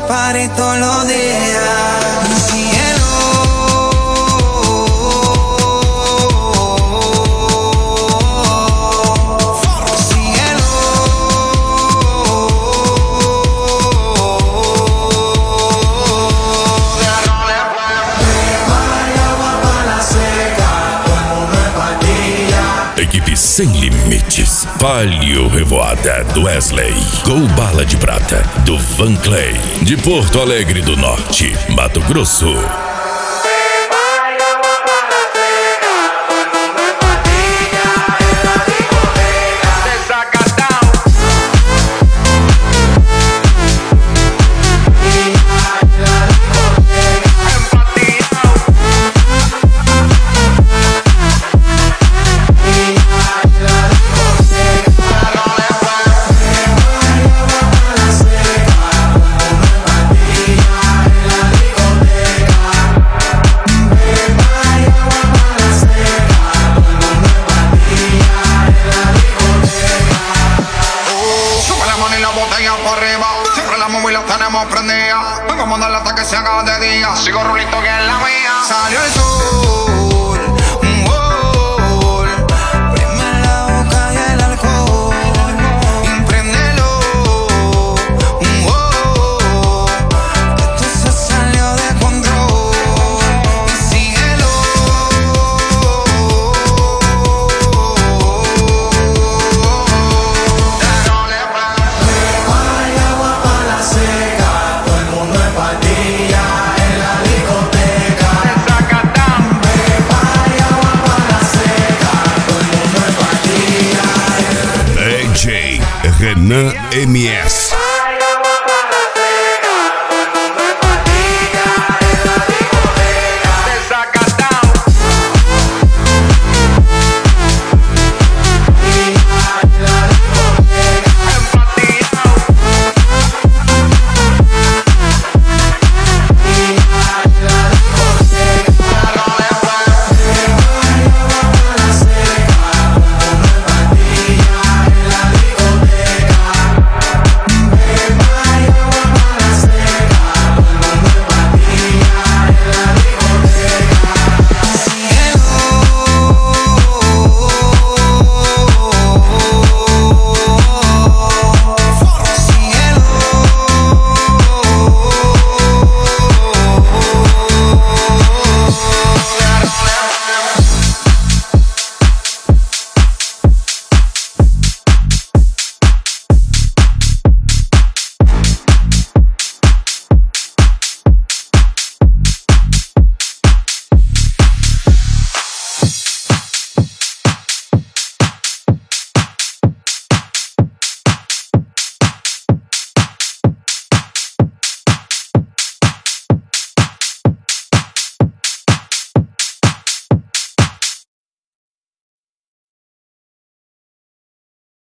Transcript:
party todos los días. Cielo. Equipe sem limites. Palio Revoada do Wesley. Gol Bala de Prata do Van Clay. De Porto Alegre do Norte, Mato Grosso. Siempre la móvil la tenemos prendida. Vengo a mandarle hasta que se haga de día. Sigo rulito que es la mía. Salió el sol, un gol. Prime la boca y el alcohol. Impréndelo, un gol. Esto se salió de control. Y síguelo. DJ Renan MS.